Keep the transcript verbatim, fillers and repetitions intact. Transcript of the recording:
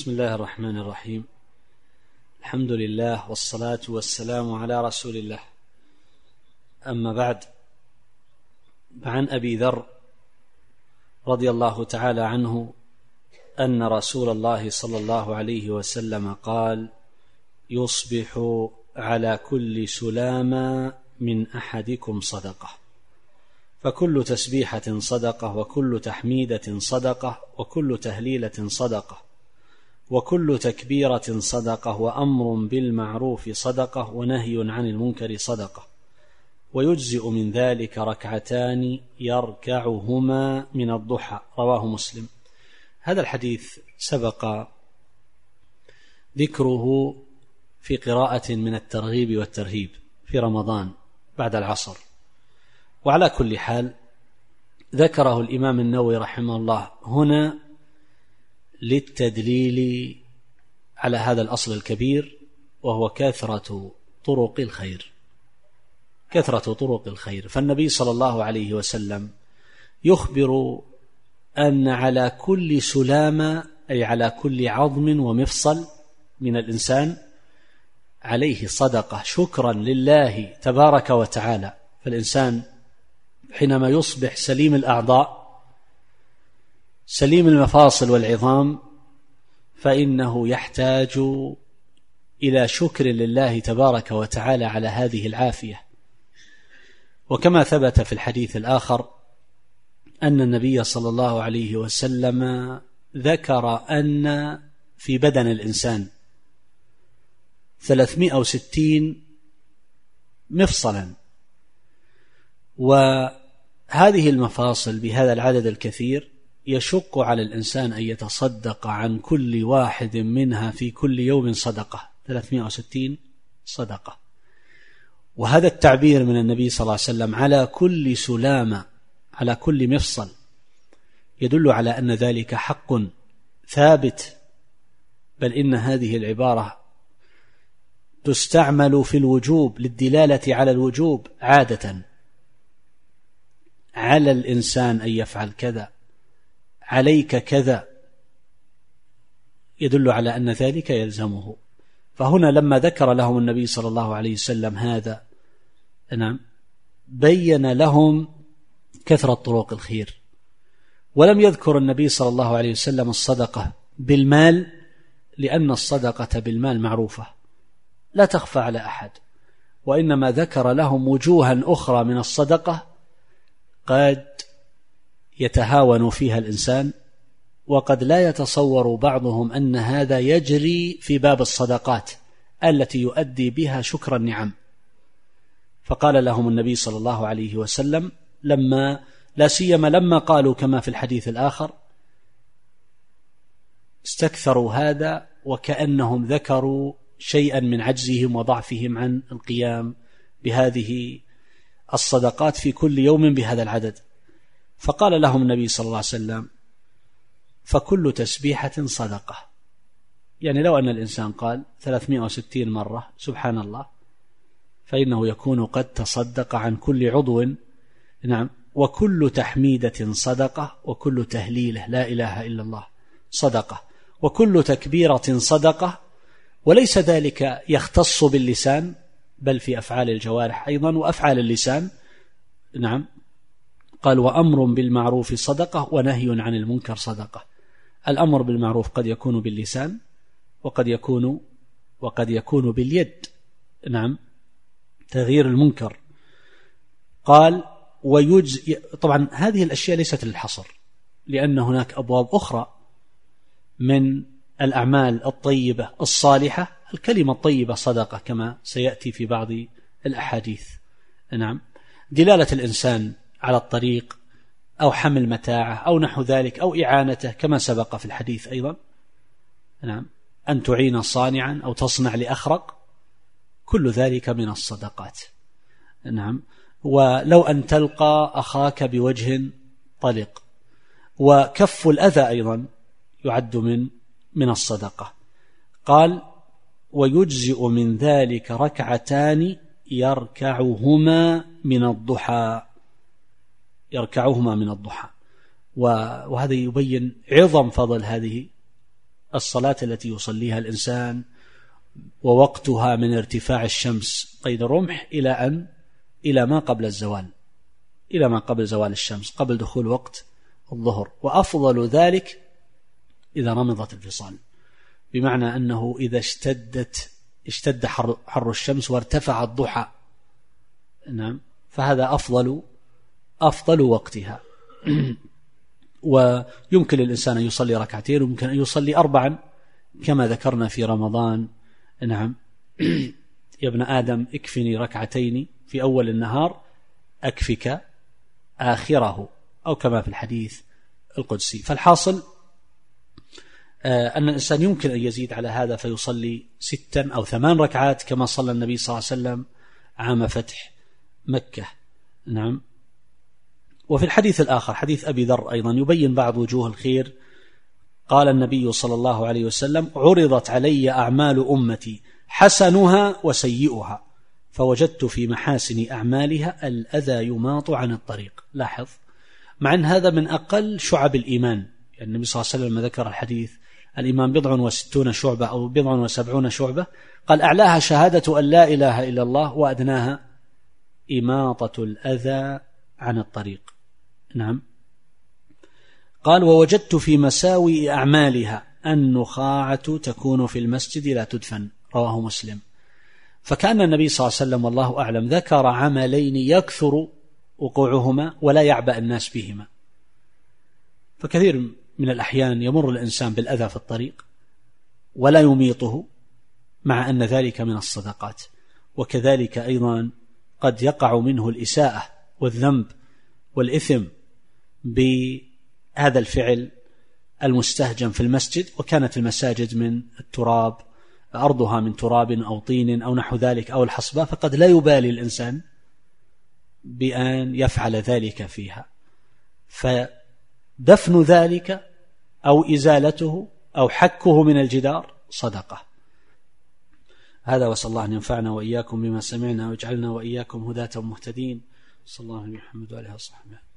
بسم الله الرحمن الرحيم. الحمد لله والصلاة والسلام على رسول الله. أما بعد، فعن أبي ذر رضي الله تعالى عنه أن رسول الله صلى الله عليه وسلم قال: يصبح على كل سلامة من أحدكم صدقة، فكل تسبيحة صدقة، وكل تحميدة صدقة، وكل تهليلة صدقة، وكل تكبيرة صدقة، وأمر بالمعروف صدقة، ونهي عن المنكر صدقة، ويجزئ من ذلك ركعتان يركعهما من الضحى. رواه مسلم. هذا الحديث سبق ذكره في قراءة من الترغيب والترهيب في رمضان بعد العصر، وعلى كل حال ذكره الإمام النووي رحمه الله هنا للتدليل على هذا الأصل الكبير، وهو كثرة طرق الخير. كثرة طرق الخير. فالنبي صلى الله عليه وسلم يخبر أن على كل سلامة، أي على كل عظم ومفصل من الإنسان، عليه صدقة شكرا لله تبارك وتعالى. فالإنسان حينما يصبح سليم الأعضاء سليم المفاصل والعظام، فإنه يحتاج إلى شكر لله تبارك وتعالى على هذه العافية. وكما ثبت في الحديث الآخر أن النبي صلى الله عليه وسلم ذكر أن في بدن الإنسان ثلاثمائة وستين مفصلا، وهذه المفاصل بهذا العدد الكثير يشق على الإنسان أن يتصدق عن كل واحد منها في كل يوم صدقة. ثلاثمائة وستين صدقة. وهذا التعبير من النبي صلى الله عليه وسلم على كل سلامة، على كل مفصل، يدل على أن ذلك حق ثابت، بل إن هذه العبارة تستعمل في الوجوب للدلالة على الوجوب عادة، على الإنسان أن يفعل كذا، عليك كذا، يدل على أن ذلك يلزمه. فهنا لما ذكر لهم النبي صلى الله عليه وسلم هذا، نعم، بين لهم كثرة طرق الخير. ولم يذكر النبي صلى الله عليه وسلم الصدقة بالمال، لأن الصدقة بالمال معروفة لا تخفى على أحد، وإنما ذكر لهم وجوها أخرى من الصدقة قد يتهاون فيها الإنسان، وقد لا يتصور بعضهم أن هذا يجري في باب الصدقات التي يؤدي بها شكر النعم. فقال لهم النبي صلى الله عليه وسلم لما لا سيما لما قالوا كما في الحديث الآخر، استكثروا هذا وكأنهم ذكروا شيئا من عجزهم وضعفهم عن القيام بهذه الصدقات في كل يوم بهذا العدد. فقال لهم النبي صلى الله عليه وسلم: فكل تسبيحة صدقة. يعني لو أن الإنسان قال ثلاثمائة وستين مرة سبحان الله، فإنه يكون قد تصدق عن كل عضو. نعم. وكل تحميدة صدقة، وكل تهليلة لا إله إلا الله صدقة، وكل تكبيرة صدقة. وليس ذلك يختص باللسان، بل في أفعال الجوارح أيضا وأفعال اللسان. نعم. قال: وأمر بالمعروف صدقة، ونهي عن المنكر صدقة. الأمر بالمعروف قد يكون باللسان، وقد يكون وقد يكون باليد. نعم، تغيير المنكر. قال: ويجزئ. طبعا هذه الأشياء ليست للحصر، لأن هناك أبواب أخرى من الأعمال الطيبة الصالحة. الكلمة الطيبة صدقة كما سيأتي في بعض الأحاديث. نعم. دلالة الإنسان على الطريق، أو حمل متاعه، أو نحو ذلك، أو إعانته كما سبق في الحديث أيضا. نعم. أن تعين صانعا أو تصنع لأخرق، كل ذلك من الصدقات. نعم. ولو أن تلقى أخاك بوجه طلق. وكف الأذى أيضا يعد من من الصدقة. قال: ويجزئ من ذلك ركعتان يركعهما من الضحى. يركعهما من الضحى. وهذا يبين عظم فضل هذه الصلاة التي يصليها الإنسان ووقتها من ارتفاع الشمس قيد الرمح إلى أن إلى ما قبل الزوال، إلى ما قبل زوال الشمس، قبل دخول وقت الظهر. وأفضل ذلك إذا رمضت الفصال، بمعنى أنه إذا اشتدت اشتد حر, حر الشمس وارتفع الضحى، نعم، فهذا أفضل أفضل وقتها. ويمكن للإنسان أن يصلي ركعتين، ويمكن أن يصلي أربعا كما ذكرنا في رمضان، نعم. يا ابن آدم اكفني ركعتين في أول النهار أكفك آخره، أو كما في الحديث القدسي. فالحاصل أن الإنسان يمكن أن يزيد على هذا فيصلي ستا أو ثمان ركعات كما صلى النبي صلى الله عليه وسلم عام فتح مكة، نعم. وفي الحديث الآخر حديث أبي ذر أيضا يبين بعض وجوه الخير. قال النبي صلى الله عليه وسلم: عرضت علي أعمال أمتي حسنها وسيئها، فوجدت في محاسن أعمالها الأذى يماط عن الطريق. لاحظ، مع أن هذا من أقل شعب الإيمان، يعني النبي صلى الله عليه وسلم ذكر الحديث الإيمان بضع وستون شعبة أو بضع وسبعون شعبة، قال: أعلاها شهادة أن لا إله إلا الله، وأدناها إماطة الأذى عن الطريق، نعم. قال: ووجدت في مساوئ أعمالها النخاعة تكون في المسجد لا تدفن، رواه مسلم. فكأن النبي صلى الله عليه وسلم والله أعلم ذكر عملين يكثر وقوعهما ولا يعبأ الناس بهما. فكثير من الأحيان يمر الإنسان بالأذى في الطريق ولا يميطه، مع أن ذلك من الصدقات. وكذلك أيضا قد يقع منه الإساءة والذنب والإثم بهذا الفعل المستهجن في المسجد، وكانت المساجد من التراب، أرضها من تراب أو طين أو نحو ذلك أو الحصبة، فقد لا يبالي الإنسان بأن يفعل ذلك فيها. فدفن ذلك أو إزالته أو حكه من الجدار صدقة. هذا، وصلى الله أن ينفعنا وإياكم بما سمعنا ويجعلنا وإياكم هداة مهتدين. صلى الله عليه وسلم وآله وصحبه.